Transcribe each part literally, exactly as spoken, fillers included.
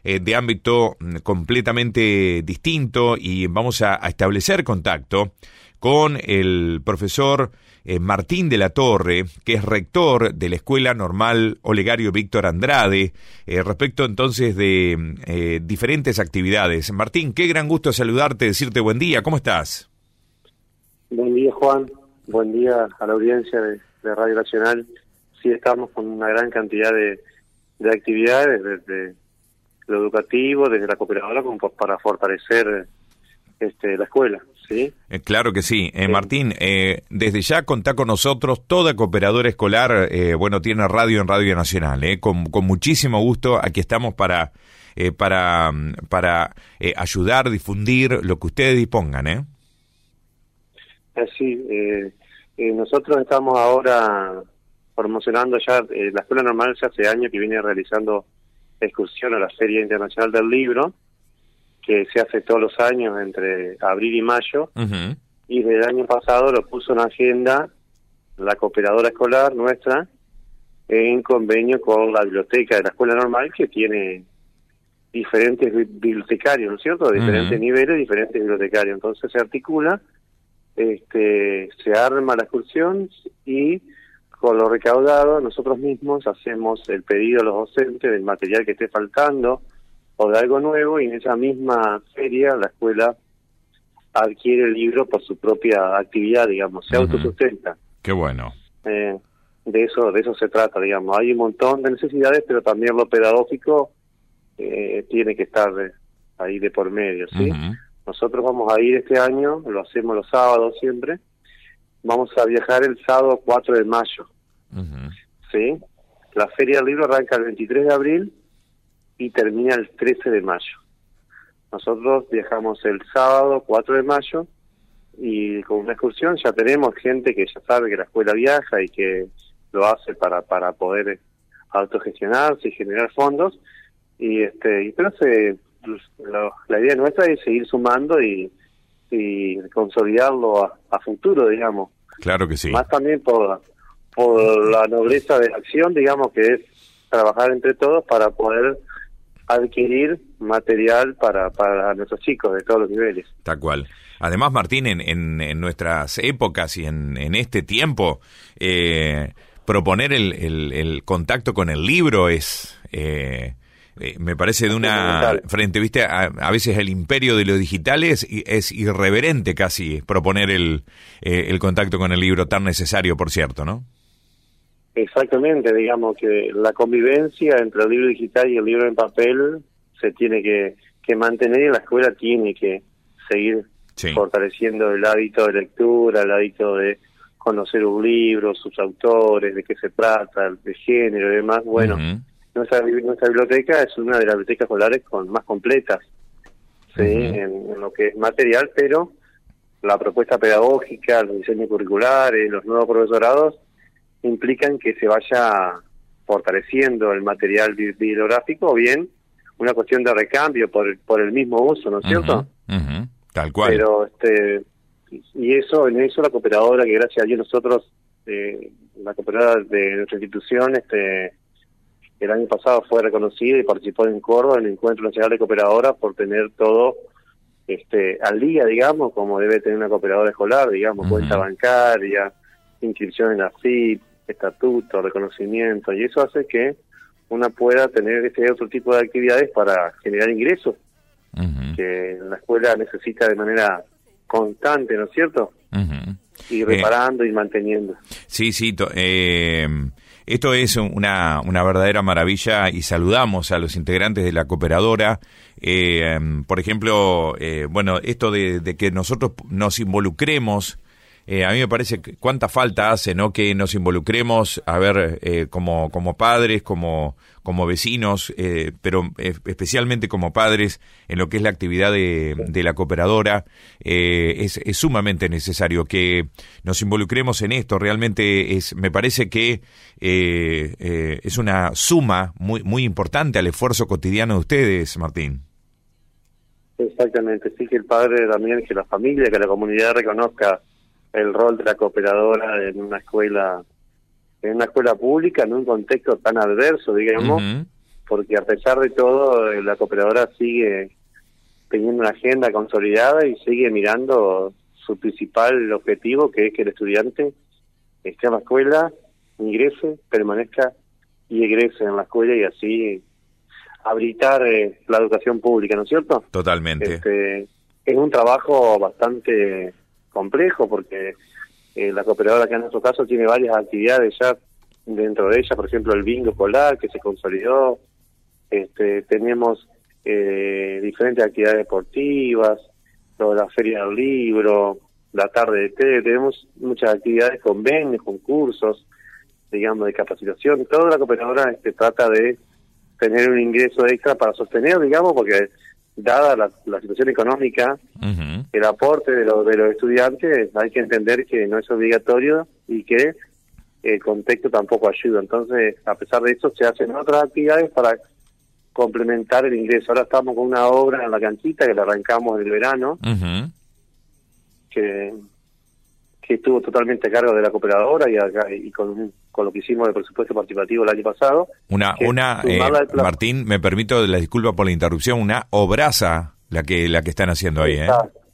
eh, de ámbito completamente distinto y vamos a, a establecer contacto con el profesor eh, Martín de la Torre, que es rector de la Escuela Normal Olegario Víctor Andrade, eh, respecto entonces de eh, diferentes actividades. Martín, qué gran gusto saludarte, decirte buen día, ¿cómo estás? Buen día, Juan. Buen día a la audiencia de, de Radio Nacional. Sí, estamos con una gran cantidad de, de actividades desde lo educativo, desde la cooperadora, como para fortalecer este, la escuela, ¿sí? Eh, claro que sí. Eh, Martín, eh, desde ya contá con nosotros, toda cooperadora escolar, eh, bueno, tiene radio en Radio Nacional, eh, con, con muchísimo gusto. Aquí estamos para, eh, para, para eh, ayudar, difundir lo que ustedes dispongan, ¿eh? Así, eh, eh, nosotros estamos ahora promocionando ya, eh, la Escuela Normal ya hace años que viene realizando excursión a la Feria Internacional del Libro, que se hace todos los años entre abril y mayo, uh-huh. Y desde el año pasado lo puso en agenda la cooperadora escolar nuestra en convenio con la biblioteca de la Escuela Normal, que tiene diferentes bibliotecarios, ¿no es cierto?, de diferentes uh-huh. niveles, diferentes bibliotecarios. Entonces se articula, este, se arma la excursión y con lo recaudado nosotros mismos hacemos el pedido a los docentes del material que esté faltando o de algo nuevo, y en esa misma feria la escuela adquiere el libro por su propia actividad, digamos, se uh-huh. autosustenta. Qué bueno. Eh, de eso de eso se trata, digamos. Hay un montón de necesidades, pero también lo pedagógico eh, tiene que estar de, ahí de por medio, ¿sí? Uh-huh. Nosotros vamos a ir este año, lo hacemos los sábados siempre, vamos a viajar el sábado cuatro de mayo, uh-huh. ¿sí? La Feria del Libro arranca el veintitrés de abril y termina el trece de mayo. Nosotros viajamos el sábado cuatro de mayo y con una excursión ya tenemos gente que ya sabe que la escuela viaja y que lo hace para para poder autogestionarse y generar fondos, y este y pero se, lo, la idea nuestra es seguir sumando y, y consolidarlo a, a futuro, digamos. Claro que sí. Más también por, por la nobleza de la acción, digamos, que es trabajar entre todos para poder adquirir material para para nuestros chicos de todos los niveles. Tal cual. Además, Martín, en, en, en nuestras épocas y en, en este tiempo, eh, proponer el, el, el contacto con el libro es, eh, eh, me parece de una frente, viste, a, a veces el imperio de lo digital es, es irreverente casi proponer el, eh, el contacto con el libro, tan necesario, por cierto, ¿no? Exactamente, digamos que la convivencia entre el libro digital y el libro en papel se tiene que, que mantener, y la escuela tiene que seguir sí. fortaleciendo el hábito de lectura, el hábito de conocer un libro, sus autores, de qué se trata, de género y demás. Bueno, uh-huh. nuestra, nuestra biblioteca es una de las bibliotecas escolares con más completas, ¿sí? uh-huh. en, en lo que es material, pero la propuesta pedagógica, los diseños curriculares, los nuevos profesorados implican que se vaya fortaleciendo el material bibliográfico, o bien una cuestión de recambio por por el mismo uso, ¿no es cierto? Uh-huh, uh-huh, tal cual. Pero este y eso en eso la cooperadora, que gracias a Dios nosotros, eh, la cooperadora de nuestra institución, este el año pasado fue reconocida y participó en Córdoba en el Encuentro Nacional de Cooperadoras por tener todo este al día, digamos, como debe tener una cooperadora escolar, digamos, uh-huh. cuenta bancaria, inscripción en la F I P, estatuto, reconocimiento, y eso hace que una pueda tener este otro tipo de actividades para generar ingresos, uh-huh. que la escuela necesita de manera constante, ¿no es cierto? Uh-huh. Y reparando eh, y manteniendo. Sí, sí, to, eh, esto es una, una verdadera maravilla, y saludamos a los integrantes de la cooperadora. Eh, por ejemplo, eh, bueno, esto de, de que nosotros nos involucremos. Eh, a mí me parece que cuánta falta hace, ¿no?, que nos involucremos, a ver, eh, como como padres, como como vecinos, eh, pero eh, especialmente como padres, en lo que es la actividad de, de la cooperadora. Eh, es, es sumamente necesario que nos involucremos en esto. Realmente es, me parece que eh, eh, es una suma muy muy importante al esfuerzo cotidiano de ustedes, Martín. Exactamente, sí, que el padre también, que la familia, que la comunidad reconozca el rol de la cooperadora en una escuela, en una escuela pública, en un contexto tan adverso, digamos, uh-huh. porque a pesar de todo, la cooperadora sigue teniendo una agenda consolidada y sigue mirando su principal objetivo, que es que el estudiante esté en la escuela, ingrese, permanezca y egrese en la escuela, y así habilitar eh, la educación pública, ¿no es cierto? Totalmente. Este, es un trabajo bastante complejo, porque eh, la cooperadora, que en nuestro caso tiene varias actividades ya dentro de ella, por ejemplo el bingo escolar que se consolidó, este, tenemos eh, diferentes actividades deportivas, toda la feria del libro, la tarde de té, tenemos muchas actividades, convenios, concursos, digamos, de capacitación. Toda la cooperadora este, trata de tener un ingreso extra para sostener, digamos, porque dada la, la situación económica, uh-huh. el aporte de, lo, de los estudiantes, hay que entender que no es obligatorio y que el contexto tampoco ayuda. Entonces, a pesar de eso, se hacen otras actividades para complementar el ingreso. Ahora estamos con una obra en la canchita que la arrancamos en el verano, uh-huh. que, que estuvo totalmente a cargo de la cooperadora y, acá, y con, con lo que hicimos de presupuesto participativo el año pasado. Una, una eh, Martín, me permito la disculpa por la interrupción, una obraza la que la que están haciendo ahí, ¿eh?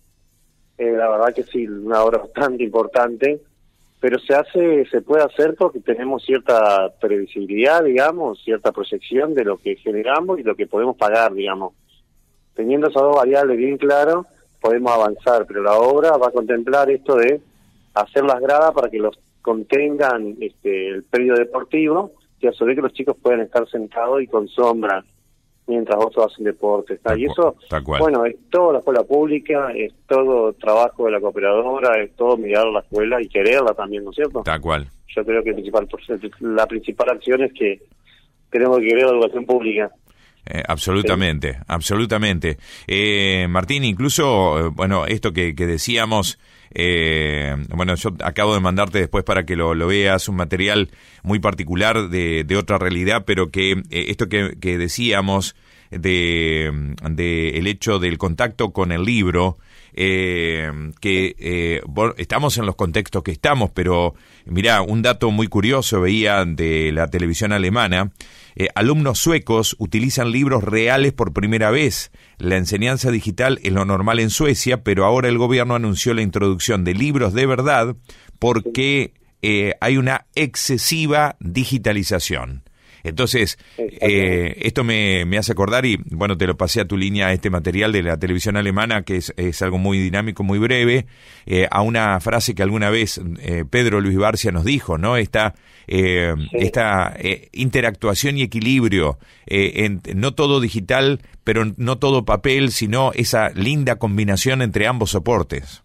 eh la verdad que sí, una obra bastante importante, pero se hace, se puede hacer porque tenemos cierta previsibilidad, digamos, cierta proyección de lo que generamos y lo que podemos pagar, digamos. Teniendo esas dos variables bien claras, podemos avanzar, pero la obra va a contemplar esto de hacer las gradas para que los contengan este, el predio deportivo, y a su vez que los chicos puedan estar sentados y con sombra mientras otros hacen deporte. ¿Está? Y eso, bueno, es toda la escuela pública, es todo trabajo de la cooperadora, es todo mirar la escuela y quererla también, ¿no es cierto? Tal cual. Yo creo que el principal, la principal acción es que tenemos que querer la educación pública. Eh, absolutamente, sí. absolutamente. Eh, Martín, incluso, bueno, esto que, que decíamos, eh, bueno, yo acabo de mandarte después para que lo, lo veas, un material muy particular de, de otra realidad, pero que eh, esto que, que decíamos de, de el hecho del contacto con el libro, eh, que eh, estamos en los contextos que estamos, pero mirá, un dato muy curioso veía de la televisión alemana. Eh, alumnos suecos utilizan libros reales por primera vez. La enseñanza digital es lo normal en Suecia, pero ahora el gobierno anunció la introducción de libros de verdad porque eh, hay una excesiva digitalización. Entonces, eh, esto me, me hace acordar, y bueno, te lo pasé a tu línea, este material de la televisión alemana, que es, es algo muy dinámico, muy breve, eh, a una frase que alguna vez eh, Pedro Luis Barcia nos dijo, ¿no? Esta, eh, sí. esta eh, interactuación y equilibrio, eh, en, no todo digital, pero no todo papel, sino esa linda combinación entre ambos soportes.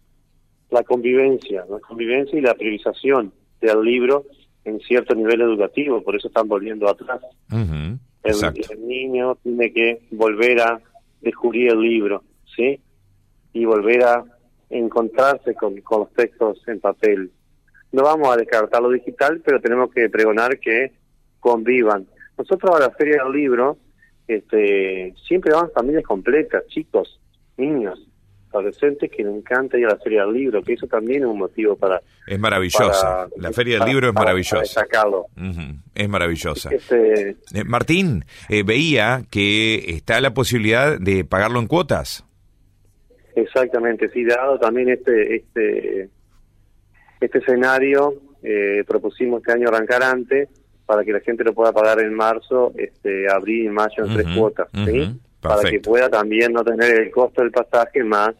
La convivencia, la convivencia y la priorización del libro en cierto nivel educativo, por eso están volviendo atrás. Uh-huh, el, el niño tiene que volver a descubrir el libro, ¿sí? Y volver a encontrarse con, con los textos en papel. No vamos a descartar lo digital, pero tenemos que pregonar que convivan. Nosotros a la Feria del Libro este, siempre van familias completas, chicos, niños, adolescentes que les encanta ir a la Feria del Libro, que eso también es un motivo para... Es maravillosa, para, la Feria del para, Libro es maravillosa. Para uh-huh. Es maravillosa. Este, eh, Martín, eh, veía que está la posibilidad de pagarlo en cuotas. Exactamente, sí, dado también este este este escenario, eh, propusimos este año arrancar antes, para que la gente lo pueda pagar en marzo, este abril y mayo en uh-huh, tres cuotas, uh-huh. ¿sí? Perfecto. Para que pueda también no tener el costo del pasaje más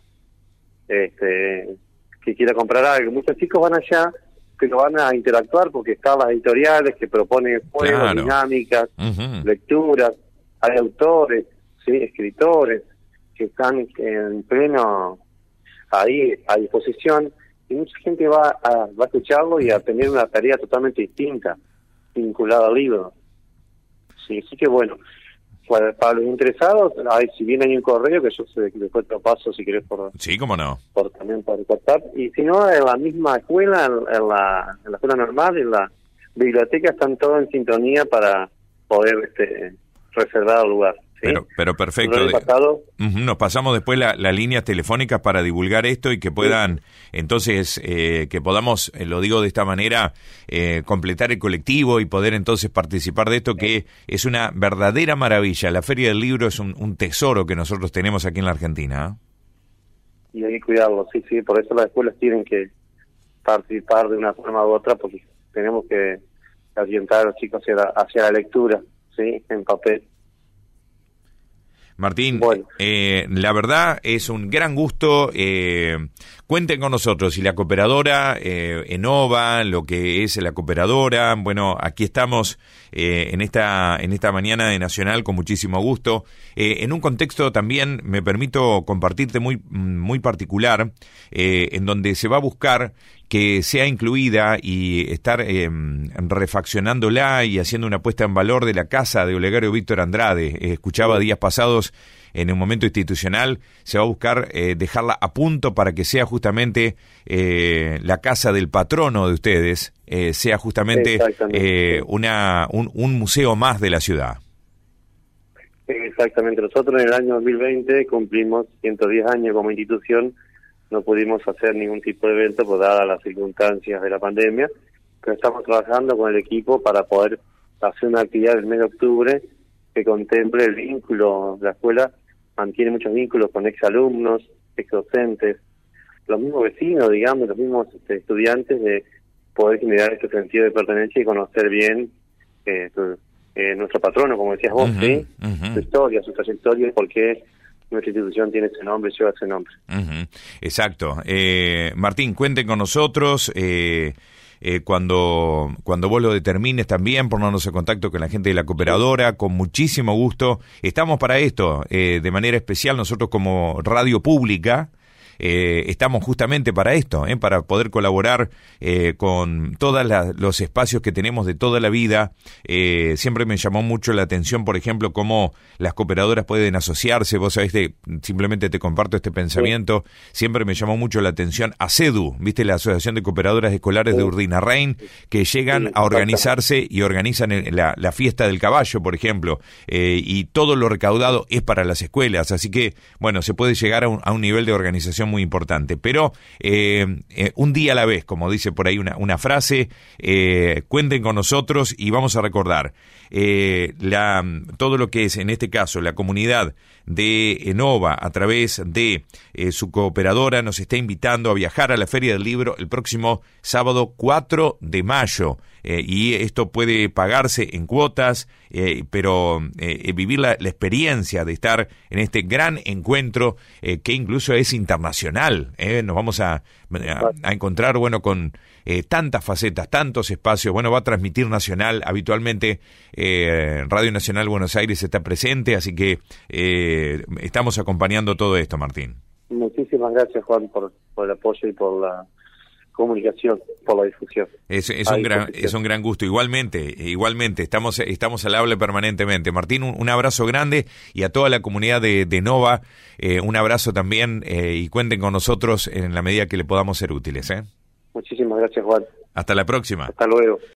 este que quiera comprar algo. Muchos chicos van allá, pero van a interactuar porque están las editoriales que proponen juegos, claro. dinámicas, uh-huh. lecturas, hay autores, sí, escritores que están en pleno ahí a disposición, y mucha gente va a, va a escucharlo y a tener una tarea totalmente distinta vinculada al libro. Sí, así que bueno, Para, para los interesados, hay, si bien hay un correo, que yo sé, después te lo paso si querés por... Sí, cómo no. Por, también por WhatsApp. Y si no, en la misma escuela, en, en, la, en la escuela normal, en la biblioteca, están todos en sintonía para poder este, reservar el lugar. Pero, pero perfecto. El pasado, uh-huh. Nos pasamos después las la líneas telefónicas para divulgar esto y que puedan, sí. entonces, eh, que podamos, eh, lo digo de esta manera, eh, completar el colectivo y poder entonces participar de esto, que es una verdadera maravilla. La Feria del Libro es un, un tesoro que nosotros tenemos aquí en la Argentina. ¿eh? Y hay que cuidarlo, sí, sí, por eso las escuelas tienen que participar de una forma u otra, porque tenemos que orientar a los chicos hacia la, hacia la lectura, sí, en papel. Martín, bueno. eh, la verdad es un gran gusto. Eh, cuenten con nosotros y la cooperadora, eh, Enova, lo que es la cooperadora. Bueno, aquí estamos eh, en esta en esta mañana de Nacional con muchísimo gusto. Eh, en un contexto también, me permito compartirte muy muy particular, eh, en donde se va a buscar que sea incluida y estar eh, refaccionándola y haciendo una puesta en valor de la casa de Olegario Víctor Andrade. Eh, escuchaba días pasados en un momento institucional, se va a buscar eh, dejarla a punto para que sea justamente eh, la casa del patrono de ustedes, eh, sea justamente eh, una un, un museo más de la ciudad. Exactamente, nosotros en el año dos mil veinte cumplimos ciento diez años como institución. No pudimos hacer ningún tipo de evento por dadas las circunstancias de la pandemia, pero estamos trabajando con el equipo para poder hacer una actividad el mes de octubre que contemple el vínculo. La escuela mantiene muchos vínculos con exalumnos, exdocentes, los mismos vecinos, digamos, los mismos este, estudiantes, de poder generar este sentido de pertenencia y conocer bien eh, tu, eh, nuestro patrono, como decías vos, uh-huh, ¿sí? Uh-huh. Su historia, su trayectoria y por qué nuestra institución tiene ese nombre, lleva ese nombre. Uh-huh. Exacto. Eh, Martín, cuenten con nosotros. Eh, eh, cuando cuando vos lo determines también, ponernos en contacto con la gente de la cooperadora, con muchísimo gusto. Estamos para esto, eh, de manera especial nosotros como radio pública. Eh, estamos justamente para esto, eh, para poder colaborar eh, con todos los espacios que tenemos de toda la vida. Eh, siempre me llamó mucho la atención, por ejemplo, cómo las cooperadoras pueden asociarse. Vos sabés, que simplemente te comparto este pensamiento. Sí. Siempre me llamó mucho la atención ACEDU, ¿viste? La Asociación de Cooperadoras Escolares sí. de Urdinarrain, que llegan sí, a organizarse y organizan la, la fiesta del caballo, por ejemplo, eh, y todo lo recaudado es para las escuelas. Así que, bueno, se puede llegar a un, a un nivel de organización muy importante, pero eh, eh, un día a la vez, como dice por ahí una, una frase. Eh, cuenten con nosotros y vamos a recordar eh, la, todo lo que es, en este caso, la comunidad de Enova, a través de eh, su cooperadora, nos está invitando a viajar a la Feria del Libro el próximo sábado cuatro de mayo. Eh, y esto puede pagarse en cuotas, eh, pero eh, vivir la, la experiencia de estar en este gran encuentro eh, que incluso es internacional. Eh, nos vamos a, a, a encontrar, bueno, con eh, tantas facetas, tantos espacios. Bueno, va a transmitir Nacional habitualmente. eh, Radio Nacional Buenos Aires está presente, así que eh, estamos acompañando todo esto, Martín. Muchísimas gracias, Juan, por, por el apoyo y por la comunicación, por la difusión. Es, es un gran es un gran gusto. Igualmente, igualmente, estamos estamos al habla permanentemente. Martín, un, un abrazo grande, y a toda la comunidad de, de Nova, eh, un abrazo también, eh, y cuenten con nosotros en la medida que le podamos ser útiles. ¿eh? Muchísimas gracias, Juan. Hasta la próxima. Hasta luego.